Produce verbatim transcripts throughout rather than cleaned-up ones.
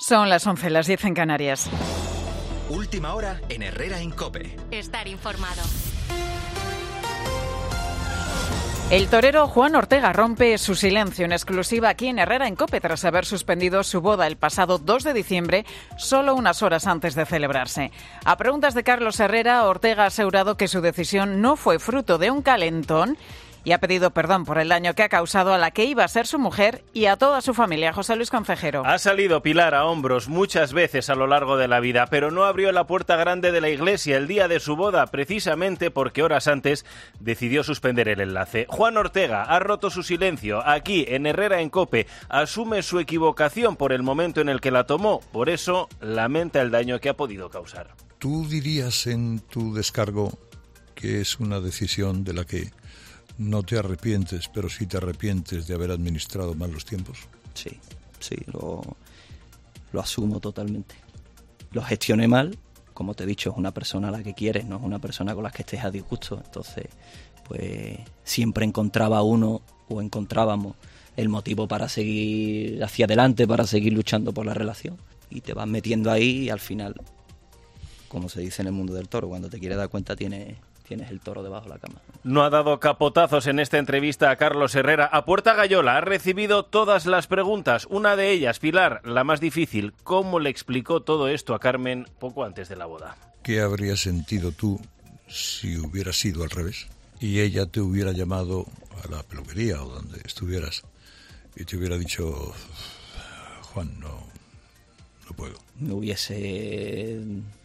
Son las once, las diez en Canarias. Última hora en Herrera en COPE. Estar informado. El torero Juan Ortega rompe su silencio en exclusiva aquí en Herrera en COPE tras haber suspendido su boda el pasado dos de diciembre, solo unas horas antes de celebrarse. A preguntas de Carlos Herrera, Ortega ha asegurado que su decisión no fue fruto de un calentón y ha pedido perdón por el daño que ha causado a la que iba a ser su mujer y a toda su familia. José Luis Concejero. Ha salido Pilar a hombros muchas veces a lo largo de la vida, pero no abrió la puerta grande de la iglesia el día de su boda, precisamente porque horas antes decidió suspender el enlace. Juan Ortega ha roto su silencio aquí en Herrera en COPE, asume su equivocación por el momento en el que la tomó, por eso lamenta el daño que ha podido causar. ¿Tú dirías en tu descargo que es una decisión de la que no te arrepientes, pero sí te arrepientes de haber administrado mal los tiempos? Sí, sí, lo, lo asumo totalmente. Lo gestioné mal, como te he dicho, es una persona a la que quieres, no es una persona con la que estés a disgusto. Entonces, pues siempre encontraba uno o encontrábamos el motivo para seguir hacia adelante, para seguir luchando por la relación. Y te vas metiendo ahí y al final, como se dice en el mundo del toro, cuando te quieres dar cuenta tienes... tienes el toro debajo de la cama. No ha dado capotazos en esta entrevista a Carlos Herrera. A puerta gallola ha recibido todas las preguntas. Una de ellas, Pilar, la más difícil. ¿Cómo le explicó todo esto a Carmen poco antes de la boda? ¿Qué habrías sentido tú si hubiera sido al revés? Y ella te hubiera llamado a la peluquería o donde estuvieras y te hubiera dicho: Juan, no, no puedo. Me hubiese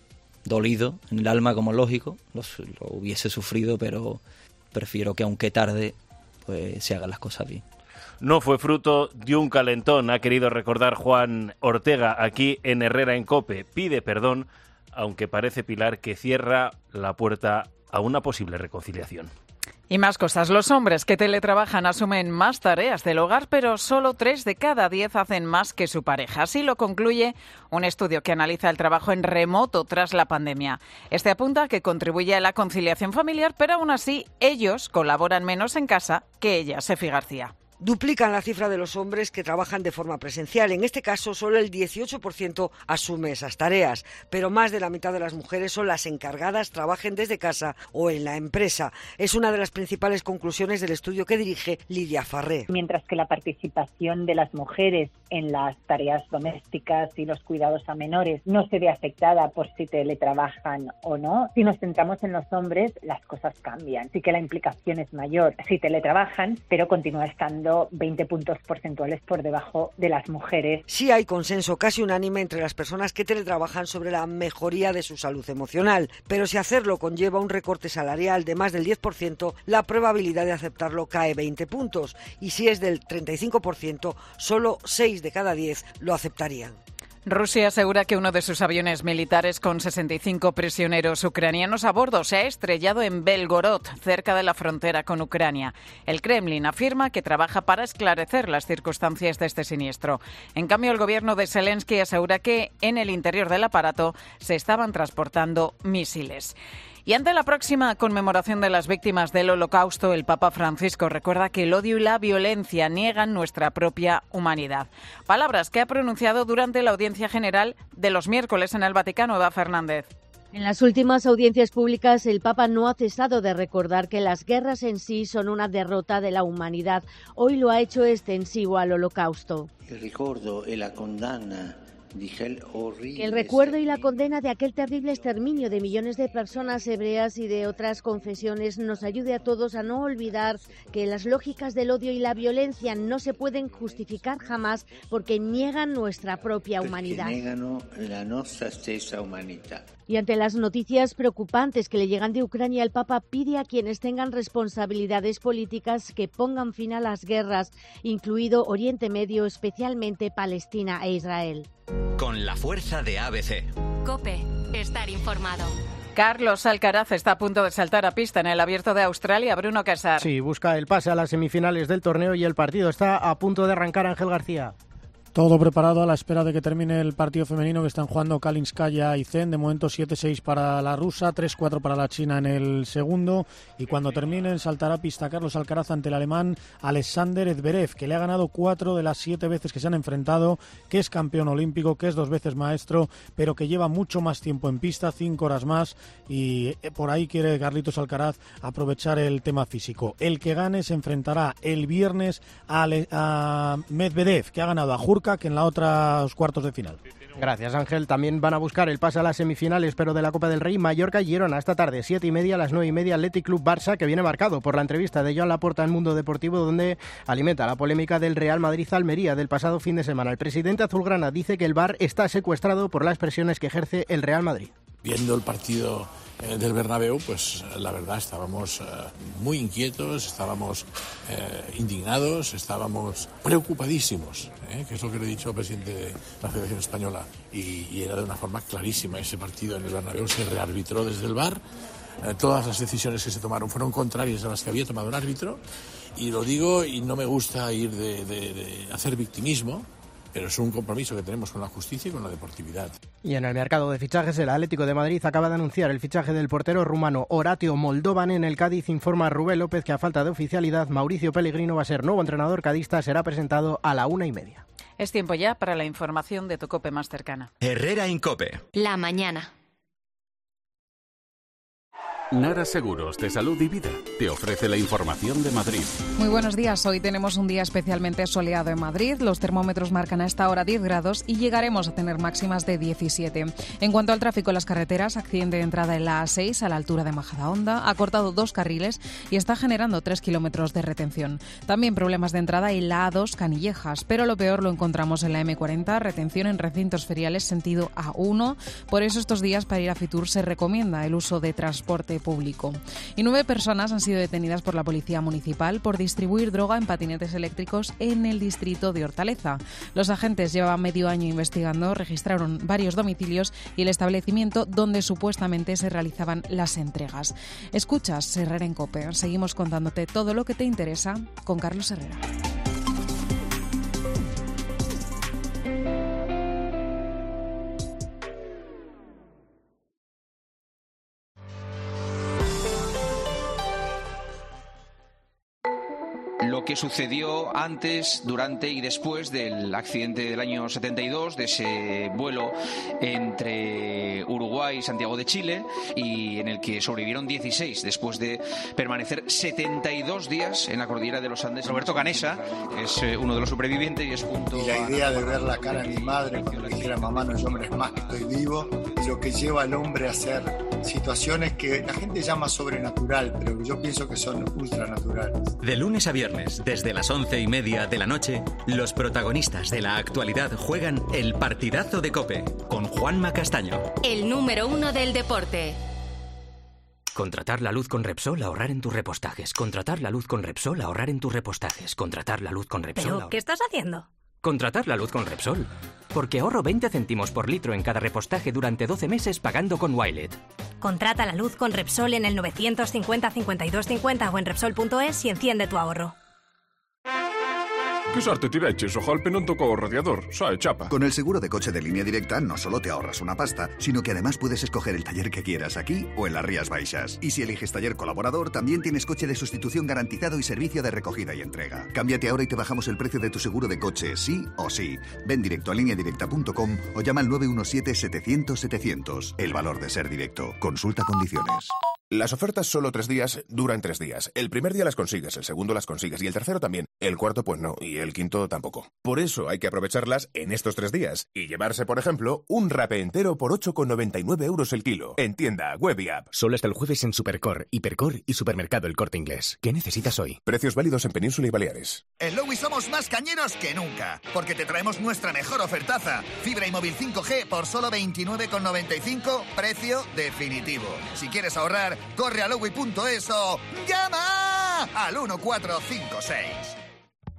dolido en el alma, como lógico, lo, lo hubiese sufrido, pero prefiero que aunque tarde, pues se hagan las cosas bien. No fue fruto de un calentón, ha querido recordar Juan Ortega aquí en Herrera en COPE. Pide perdón, aunque parece, Pilar, que cierra la puerta a una posible reconciliación. Y más cosas. Los hombres que teletrabajan asumen más tareas del hogar, pero solo tres de cada diez hacen más que su pareja. Así lo concluye un estudio que analiza el trabajo en remoto tras la pandemia. Este apunta a que contribuye a la conciliación familiar, pero aún así ellos colaboran menos en casa que ella, Sefi García. Duplican la cifra de los hombres que trabajan de forma presencial. En este caso, solo el dieciocho por ciento asume esas tareas, pero más de la mitad de las mujeres son las encargadas, trabajen desde casa o en la empresa. Es una de las principales conclusiones del estudio que dirige Lidia Farré. Mientras que la participación de las mujeres en las tareas domésticas y los cuidados a menores no se ve afectada por si teletrabajan o no, si nos centramos en los hombres, las cosas cambian. Sí que la implicación es mayor si teletrabajan, pero continúa estando veinte puntos porcentuales por debajo de las mujeres. Sí hay consenso casi unánime entre las personas que teletrabajan sobre la mejoría de su salud emocional, pero si hacerlo conlleva un recorte salarial de más del diez por ciento, la probabilidad de aceptarlo cae veinte puntos, y si es del treinta y cinco por ciento, solo seis de cada diez lo aceptarían. Rusia asegura que uno de sus aviones militares con sesenta y cinco prisioneros ucranianos a bordo se ha estrellado en Belgorod, cerca de la frontera con Ucrania. El Kremlin afirma que trabaja para esclarecer las circunstancias de este siniestro. En cambio, el gobierno de Zelensky asegura que en el interior del aparato se estaban transportando misiles. Y ante la próxima conmemoración de las víctimas del Holocausto, el Papa Francisco recuerda que el odio y la violencia niegan nuestra propia humanidad. Palabras que ha pronunciado durante la audiencia general de los miércoles en el Vaticano. Eva Fernández. En las últimas audiencias públicas, el Papa no ha cesado de recordar que las guerras en sí son una derrota de la humanidad. Hoy lo ha hecho extensivo al Holocausto. El recuerdo y la condena. Que el recuerdo y la condena de aquel terrible exterminio de millones de personas hebreas y de otras confesiones nos ayude a todos a no olvidar que las lógicas del odio y la violencia no se pueden justificar jamás porque niegan nuestra propia humanidad. La nostra stessa humanità. Y ante las noticias preocupantes que le llegan de Ucrania, el Papa pide a quienes tengan responsabilidades políticas que pongan fin a las guerras, incluido Oriente Medio, especialmente Palestina e Israel. Con la fuerza de A B C. COPE. Estar informado. Carlos Alcaraz está a punto de saltar a pista en el Abierto de Australia. Bruno Casar. Sí, busca el pase a las semifinales del torneo y el partido está a punto de arrancar. Ángel García. Todo preparado a la espera de que termine el partido femenino que están jugando Kalinskaya y Zen. De momento siete seis para la rusa, tres cuatro para la china en el segundo. Y cuando terminen saltará a pista Carlos Alcaraz ante el alemán Alexander Zverev, que le ha ganado cuatro de las siete veces que se han enfrentado, que es campeón olímpico, que es dos veces maestro, pero que lleva mucho más tiempo en pista, cinco horas más. Y por ahí quiere Carlitos Alcaraz aprovechar el tema físico. El que gane se enfrentará el viernes a, Le- a Medvedev, que ha ganado a Jurka, que en la otra los cuartos de final. Gracias, Ángel. También van a buscar el pase a las semifinales, pero de la Copa del Rey, Mallorca y Girona. Esta tarde, siete y media, a las nueve y media, Athletic Club Barça, que viene marcado por la entrevista de Joan Laporta en Mundo Deportivo, donde alimenta la polémica del Real Madrid-Almería del pasado fin de semana. El presidente azulgrana dice que el V A R está secuestrado por las presiones que ejerce el Real Madrid. Viendo el partido eh, del Bernabéu, pues la verdad estábamos eh, muy inquietos, estábamos eh, indignados, estábamos preocupadísimos, eh, que es lo que le he dicho al presidente de la Federación Española, y, y era de una forma clarísima. Ese partido en el Bernabéu se rearbitró desde el V A R, eh, todas las decisiones que se tomaron fueron contrarias a las que había tomado un árbitro, y lo digo, y no me gusta ir de, de, de hacer victimismo, pero es un compromiso que tenemos con la justicia y con la deportividad. Y en el mercado de fichajes, el Atlético de Madrid acaba de anunciar el fichaje del portero rumano Horatio Moldovan. En el Cádiz informa Rubén López que a falta de oficialidad, Mauricio Pellegrino va a ser nuevo entrenador cadista. Será presentado a la una y media. Es tiempo ya para la información de tu COPE más cercana. Herrera Incope. La mañana. Nara Seguros de Salud y Vida te ofrece la información de Madrid. Muy buenos días. Hoy tenemos un día especialmente soleado en Madrid. Los termómetros marcan a esta hora diez grados y llegaremos a tener máximas de diecisiete. En cuanto al tráfico en las carreteras, accidente de entrada en la A seis a la altura de Majadahonda. Ha cortado dos carriles y está generando tres kilómetros de retención. También problemas de entrada en la A dos Canillejas, pero lo peor lo encontramos en la eme cuarenta, retención en recintos feriales sentido A uno. Por eso estos días para ir a Fitur se recomienda el uso de transporte público. Y nueve personas han sido detenidas por la Policía Municipal por distribuir droga en patinetes eléctricos en el distrito de Hortaleza. Los agentes llevaban medio año investigando, registraron varios domicilios y el establecimiento donde supuestamente se realizaban las entregas. Escuchas Herrera en COPE. Seguimos contándote todo lo que te interesa con Carlos Herrera. Lo que sucedió antes, durante y después del accidente del año setenta y dos, de ese vuelo entre Uruguay y Santiago de Chile, y en el que sobrevivieron dieciséis después de permanecer setenta y dos días en la cordillera de los Andes. Roberto Canesa es uno de los supervivientes y es junto y la idea de ver la cara de mi madre cuando le dijera mamá no es hombre, es más que estoy vivo, lo que lleva al hombre a hacer situaciones que la gente llama sobrenatural, pero que yo pienso que son ultranaturales. De lunes a viernes, desde las once y media de la noche, los protagonistas de la actualidad juegan el partidazo de COPE con Juanma Castaño. El número uno del deporte. Contratar la luz con Repsol, ahorrar en tus repostajes. Contratar la luz con Repsol, ahorrar en tus repostajes. Contratar la luz con Repsol. ¿Pero qué estás haciendo? Contratar la luz con Repsol. Porque ahorro veinte céntimos por litro en cada repostaje durante doce meses pagando con Wilet. Contrata la luz con Repsol en el novecientos cincuenta cincuenta y dos cincuenta o en Repsol punto es y enciende tu ahorro. ¿Qué sorte tireches? Ojalá non tocou o radiador, sae chapa. Con el seguro de coche de Línea Directa no solo te ahorras una pasta, sino que además puedes escoger el taller que quieras aquí o en las Rías Baixas. Y si eliges taller colaborador, también tienes coche de sustitución garantizado y servicio de recogida y entrega. Cámbiate ahora y te bajamos el precio de tu seguro de coche, sí o sí. Ven directo a línea directa punto com o llama al nueve uno siete setecientos setecientos. El valor de ser directo. Consulta condiciones. Las ofertas solo tres días duran tres días. El primer día las consigues, el segundo las consigues y el tercero también. El cuarto pues no y el quinto tampoco. Por eso hay que aprovecharlas en estos tres días y llevarse, por ejemplo, un rape entero por ocho con noventa y nueve euros el kilo. En tienda, web y app. Solo hasta el jueves en Supercor, Hipercor y Supermercado El Corte Inglés. ¿Qué necesitas hoy? Precios válidos en Península y Baleares. En Lowy somos más cañeros que nunca, porque te traemos nuestra mejor ofertaza. Fibra y móvil cinco G por solo veintinueve con noventa y cinco, precio definitivo. Si quieres ahorrar, corre a lowy punto es o llama al uno cuatro cinco seis.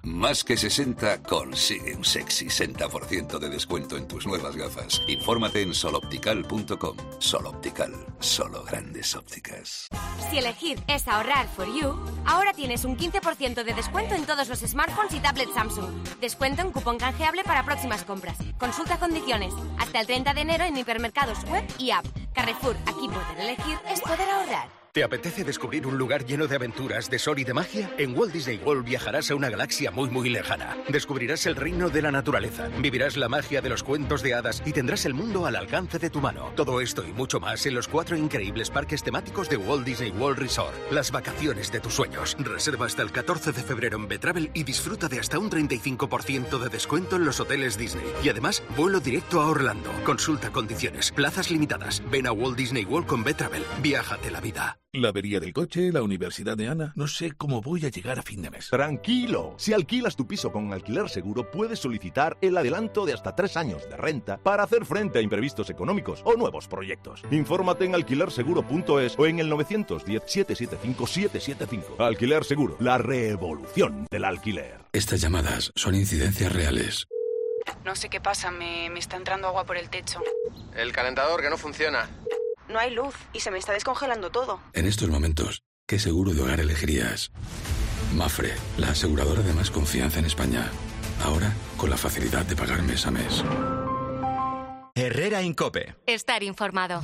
Más que sesenta consigue un sexy sesenta por ciento de descuento en tus nuevas gafas. Infórmate en sol optical punto com. Sol Optical, solo grandes ópticas. Si elegir es ahorrar for you, ahora tienes un quince por ciento de descuento en todos los smartphones y tablets Samsung. Descuento en cupón canjeable para próximas compras. Consulta condiciones. Hasta el treinta de enero en hipermercados web y app. Carrefour, aquí poder elegir es poder ahorrar. ¿Te apetece descubrir un lugar lleno de aventuras, de sol y de magia? En Walt Disney World viajarás a una galaxia muy muy lejana. Descubrirás el reino de la naturaleza, vivirás la magia de los cuentos de hadas y tendrás el mundo al alcance de tu mano. Todo esto y mucho más en los cuatro increíbles parques temáticos de Walt Disney World Resort. Las vacaciones de tus sueños. Reserva hasta el catorce de febrero en Betravel y disfruta de hasta un treinta y cinco por ciento de descuento en los hoteles Disney. Y además, vuelo directo a Orlando. Consulta condiciones, plazas limitadas. Ven a Walt Disney World con Betravel. Viájate la vida. La avería del coche, la universidad de Ana... No sé cómo voy a llegar a fin de mes. Tranquilo. Si alquilas tu piso con Alquiler Seguro, puedes solicitar el adelanto de hasta tres años de renta para hacer frente a imprevistos económicos o nuevos proyectos. Infórmate en alquiler seguro punto es o en el nueve uno cero, siete siete cinco, siete siete cinco. Alquiler Seguro, la revolución del alquiler. Estas llamadas son incidencias reales. No sé qué pasa, me, me está entrando agua por el techo. El calentador que no funciona. No hay luz y se me está descongelando todo. En estos momentos, ¿qué seguro de hogar elegirías? Mafre, la aseguradora de más confianza en España. Ahora, con la facilidad de pagar mes a mes. Herrera Incope. Estar informado.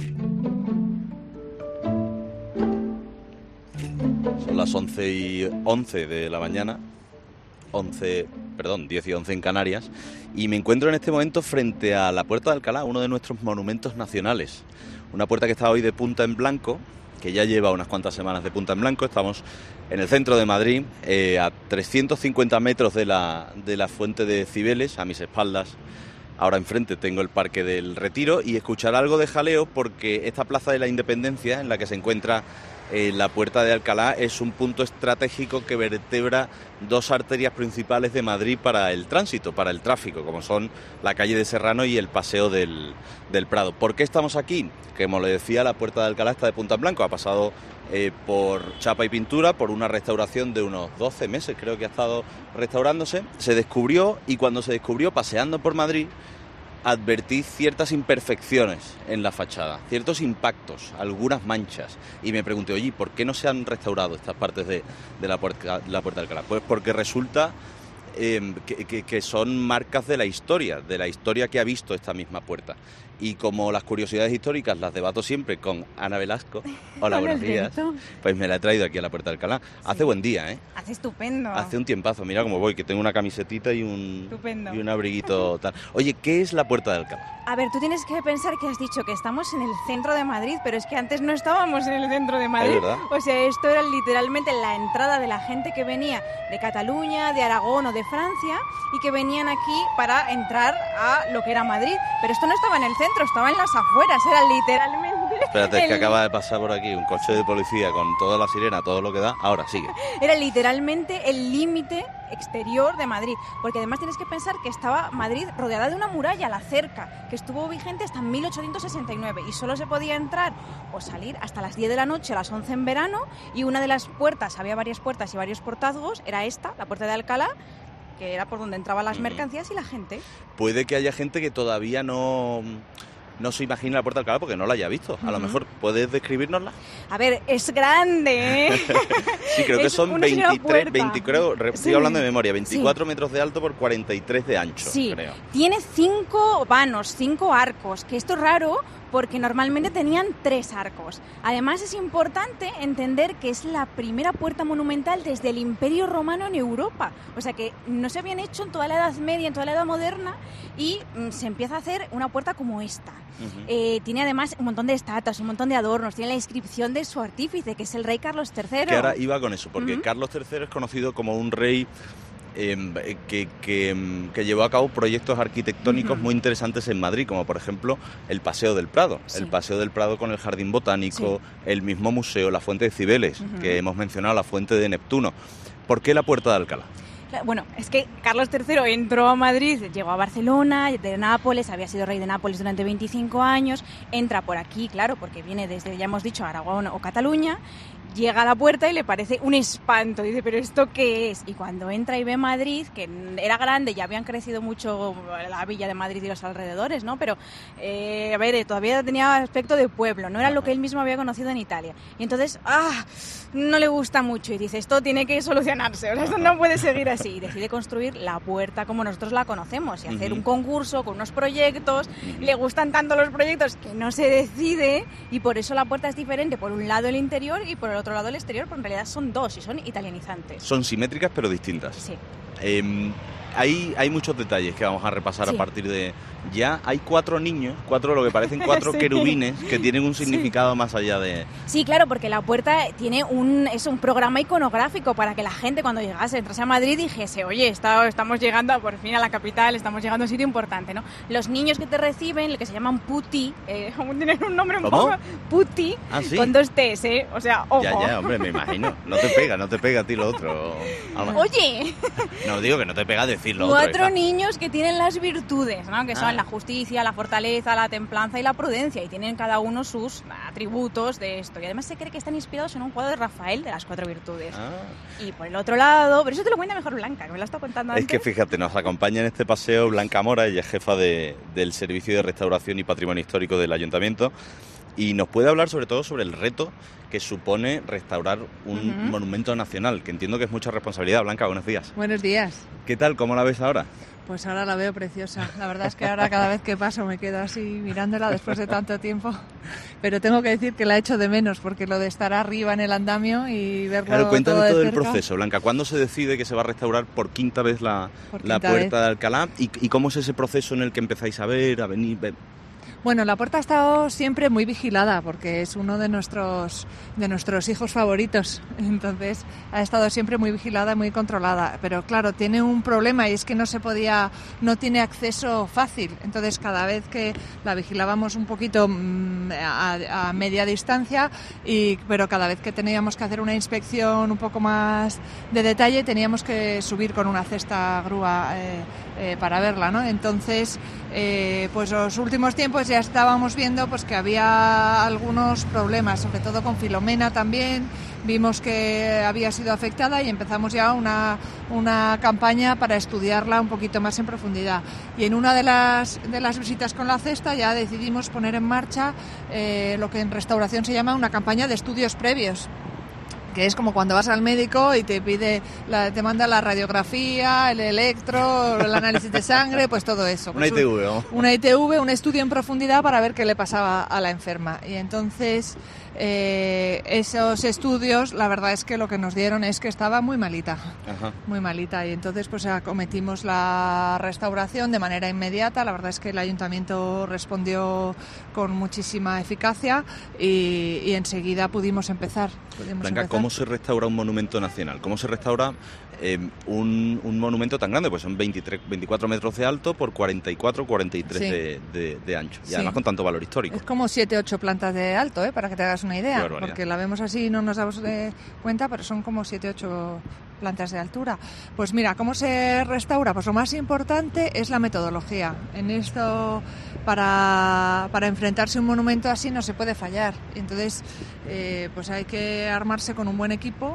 Son las once y once de la mañana. once, perdón, diez y once en Canarias. Y me encuentro en este momento frente a la Puerta de Alcalá, uno de nuestros monumentos nacionales. Una puerta que está hoy de punta en blanco, que ya lleva unas cuantas semanas de punta en blanco. Estamos en el centro de Madrid, eh, a trescientos cincuenta metros de la, de la Fuente de Cibeles, a mis espaldas. Ahora enfrente tengo el Parque del Retiro y escuchar algo de jaleo porque esta Plaza de la Independencia, en la que se encuentra eh, la Puerta de Alcalá, es un punto estratégico que vertebra dos arterias principales de Madrid para el tránsito, para el tráfico, como son la calle de Serrano y el Paseo del, del Prado. ¿Por qué estamos aquí? Como le decía, la Puerta de Alcalá está de punta en blanco, ha pasado eh, por chapa y pintura, por una restauración de unos doce meses, creo que ha estado restaurándose. Se descubrió y cuando se descubrió, paseando por Madrid, advertí ciertas imperfecciones en la fachada, ciertos impactos, algunas manchas, y me pregunté, oye, ¿por qué no se han restaurado estas partes de, de la, puerta, la Puerta de Alcalá? Pues porque resulta eh, que, que, que son marcas de la historia, de la historia que ha visto esta misma puerta. Y como las curiosidades históricas las debato siempre con Ana Velasco, hola, buenos días, pues me la he traído aquí a la Puerta de Alcalá. Hace sí. Buen día, ¿eh? Hace estupendo. Hace un tiempazo, mira cómo voy, que tengo una camisetita y un, estupendo. y un abriguito tal. Oye, ¿qué es la Puerta de Alcalá? A ver, tú tienes que pensar que has dicho que estamos en el centro de Madrid, pero es que antes no estábamos en el centro de Madrid. ¿Es verdad? O sea, esto era literalmente la entrada de la gente que venía de Cataluña, de Aragón o de Francia y que venían aquí para entrar a lo que era Madrid. Pero esto no estaba en el centro, estaba en las afueras, era literalmente... Espérate, es el... que acaba de pasar por aquí un coche de policía con toda la sirena, todo lo que da. Ahora, sigue. Era literalmente el límite exterior de Madrid, porque además tienes que pensar que estaba Madrid rodeada de una muralla, la cerca, que estuvo vigente hasta mil ochocientos sesenta y nueve y solo se podía entrar o salir hasta las diez de la noche, a las once en verano, y una de las puertas, había varias puertas y varios portazgos, era esta, la Puerta de Alcalá, que era por donde entraban las mercancías y la gente. Puede que haya gente que todavía no... no se imagina la Puerta de Alcalá porque no la haya visto. A uh-huh. lo mejor, ¿puedes describirnosla? A ver, es grande, ¿eh? Sí, creo que es son veintitrés, veinte, creo, estoy sí. hablando de memoria, veinticuatro sí. metros de alto por cuarenta y tres de ancho, sí. creo. Tiene cinco vanos, cinco arcos, que esto es raro porque normalmente tenían tres arcos. Además es importante entender que es la primera puerta monumental desde el Imperio Romano en Europa. O sea que no se habían hecho en toda la Edad Media, en toda la Edad Moderna, y mm, se empieza a hacer una puerta como esta. Uh-huh. Eh, tiene además un montón de estatuas, un montón de adornos, tiene la inscripción de su artífice, que es el rey Carlos tercero. Que ahora iba con eso, porque uh-huh. Carlos tercero es conocido como un rey eh, que, que, que llevó a cabo proyectos arquitectónicos uh-huh. muy interesantes en Madrid, como por ejemplo el Paseo del Prado. Sí. El Paseo del Prado con el Jardín Botánico, sí. el mismo museo, la Fuente de Cibeles, uh-huh. que hemos mencionado, la Fuente de Neptuno. ¿Por qué la Puerta de Alcalá? Bueno, es que Carlos tercero entró a Madrid, llegó a Barcelona, de Nápoles, había sido rey de Nápoles durante veinticinco años, entra por aquí, claro, porque viene desde, ya hemos dicho, Aragón o Cataluña, llega a la puerta y le parece un espanto. Dice, ¿pero esto qué es? Y cuando entra y ve Madrid, que era grande, ya habían crecido mucho la villa de Madrid y los alrededores, ¿no? Pero, eh, a ver, todavía tenía aspecto de pueblo, no era lo que él mismo había conocido en Italia. Y entonces, ¡ah! No le gusta mucho y dice, esto tiene que solucionarse, o sea, esto no puede seguir así. Y decide construir la puerta como nosotros la conocemos y hacer uh-huh. un concurso con unos proyectos. Uh-huh. Le gustan tanto los proyectos que no se decide y por eso la puerta es diferente. Por un lado el interior y por el otro lado el exterior, pero en realidad son dos y son italianizantes. Son simétricas pero distintas. Sí. Eh, hay, hay muchos detalles que vamos a repasar sí. a partir de... Ya hay cuatro niños, cuatro lo que parecen cuatro sí. querubines que tienen un significado sí. más allá de... Sí, claro, porque la puerta tiene un, es un programa iconográfico para que la gente cuando llegase, entrase a Madrid dijese, oye, está, estamos llegando por fin a la capital, estamos llegando a un sitio importante, ¿no? Los niños que te reciben, que se llaman putti, eh, tienen un nombre un ¿Cómo? poco... Putti, ¿Ah, sí? con dos T's, ¿eh? O sea, ojo. Ya, ya, hombre, me imagino. No te pega, no te pega a ti lo otro. Oye. No, digo que no te pega decir lo Cuatro otro. Cuatro niños que tienen las virtudes, ¿no? Que son Ah. la justicia, la fortaleza, la templanza y la prudencia, y tienen cada uno sus atributos de esto. Y además se cree que están inspirados en un cuadro de Rafael de las cuatro virtudes. Ah. Y por el otro lado, pero eso te lo cuenta mejor Blanca, que me lo está contando antes. Es que fíjate, nos acompaña en este paseo Blanca Mora, ella es jefa de, del Servicio de Restauración y Patrimonio Histórico del Ayuntamiento, y nos puede hablar sobre todo sobre el reto que supone restaurar un uh-huh. monumento nacional, que entiendo que es mucha responsabilidad. Blanca, buenos días. Buenos días. ¿Qué tal? ¿Cómo la ves ahora? Pues ahora la veo preciosa. La verdad es que ahora cada vez que paso me quedo así mirándola después de tanto tiempo. Pero tengo que decir que la echo de menos, porque lo de estar arriba en el andamio y verlo claro, cuéntame todo, de todo cerca. el proceso, Blanca. ¿Cuándo se decide que se va a restaurar por quinta vez la, por la quinta puerta vez. de Alcalá? ¿Y, ¿Y cómo es ese proceso en el que empezáis a ver, a venir? Ver? Bueno, la puerta ha estado siempre muy vigilada porque es uno de nuestros de nuestros hijos favoritos. Entonces ha estado siempre muy vigilada y muy controlada. Pero claro, tiene un problema y es que no se podía, no tiene acceso fácil. Entonces cada vez que la vigilábamos un poquito mmm, a, a media distancia, y, pero cada vez que teníamos que hacer una inspección un poco más de detalle teníamos que subir con una cesta grúa eh, eh, para verla, ¿no? Entonces, eh, pues los últimos tiempos ya estábamos viendo pues que había algunos problemas, sobre todo con Filomena también. Vimos que había sido afectada y empezamos ya una, una campaña para estudiarla un poquito más en profundidad. Y en una de las, de las visitas con la cesta ya decidimos poner en marcha eh, lo que en restauración se llama una campaña de estudios previos, que es como cuando vas al médico y te pide, la, te manda la radiografía, el electro, el análisis de sangre, pues todo eso. Una pues I T V, ¿no? Una I T V, un estudio en profundidad para ver qué le pasaba a la enferma. Y entonces eh, esos estudios, la verdad es que lo que nos dieron es que estaba muy malita, Ajá. muy malita. Y entonces pues acometimos la restauración de manera inmediata. La verdad es que el ayuntamiento respondió con muchísima eficacia y, y enseguida pudimos empezar. Pudimos Blanca, empezar. ¿cómo se restaura un monumento nacional? ¿Cómo se restaura eh, un, un monumento tan grande? Pues son veintitrés, veinticuatro metros de alto por cuarenta y cuatro, cuarenta y tres Sí. de, de, de ancho. Y Sí. además con tanto valor histórico. Es como siete ocho plantas de alto, ¿eh? Para que te hagas una idea, porque la vemos así y no nos damos de cuenta, pero son como siete ocho plantas de altura. Pues mira, ¿cómo se restaura? Pues lo más importante es la metodología. En esto, para, para enfrentarse a un monumento así no se puede fallar. Entonces, eh, pues hay que armarse con un buen equipo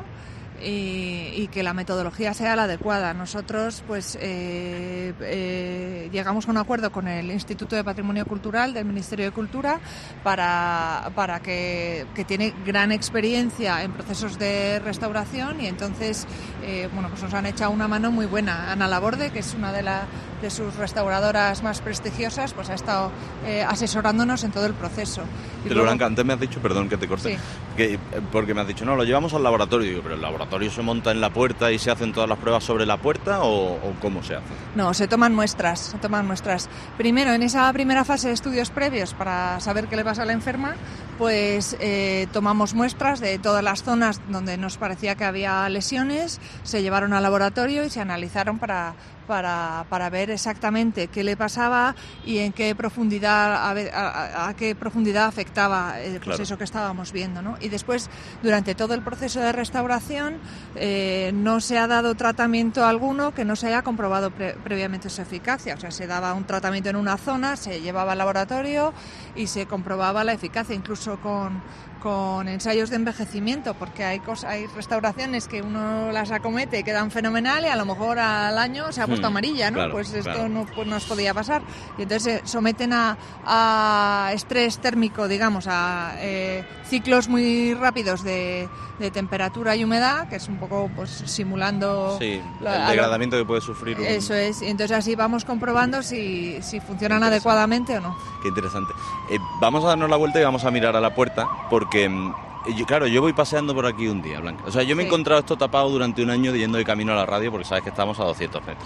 y, y que la metodología sea la adecuada. Nosotros pues eh, eh, llegamos a un acuerdo con el Instituto de Patrimonio Cultural del Ministerio de Cultura para, para que, que tiene gran experiencia en procesos de restauración, y entonces eh, bueno, pues nos han echado una mano muy buena. Ana Laborde, que es una de, la, de sus restauradoras más prestigiosas, pues ha estado eh, asesorándonos en todo el proceso. Y Pero luego, Blanca, antes me has dicho, perdón que te corte, Sí. que, porque me has dicho, no, lo llevamos al laboratorio. Digo, pero el laboratorio se monta en la puerta y se hacen todas las pruebas sobre la puerta, o, o cómo se hace? No, se toman muestras, se toman muestras. Primero, en esa primera fase de estudios previos para saber qué le pasa a la enferma, pues eh, tomamos muestras de todas las zonas donde nos parecía que había lesiones, se llevaron al laboratorio y se analizaron para, para, para ver exactamente qué le pasaba y en qué profundidad, a, ver, a, a qué profundidad afectaba el Claro. proceso que estábamos viendo, ¿no? Y después, durante todo el proceso de restauración, eh, no se ha dado tratamiento alguno que no se haya comprobado pre- previamente su eficacia. O sea, se daba un tratamiento en una zona, se llevaba al laboratorio y se comprobaba la eficacia, incluso con, con ensayos de envejecimiento, porque hay cosas, hay restauraciones que uno las acomete y quedan fenomenal y a lo mejor al año se ha puesto Hmm, amarilla, ¿no? claro, pues esto claro. no pues nos podía pasar. Y entonces se someten a, a estrés térmico, digamos, a eh, ciclos muy rápidos de, de temperatura y humedad, que es un poco pues simulando Sí, la- el a lo- degradamiento que puede sufrir un... Eso es, y entonces así vamos comprobando si, si funcionan adecuadamente o no. Qué interesante. Eh, vamos a darnos la vuelta y vamos a mirar a la puerta, porque, mm, yo, claro, yo voy paseando por aquí un día, Blanca. O sea, yo me he Sí. encontrado esto tapado durante un año yendo de camino a la radio, porque sabes que estamos a doscientos metros.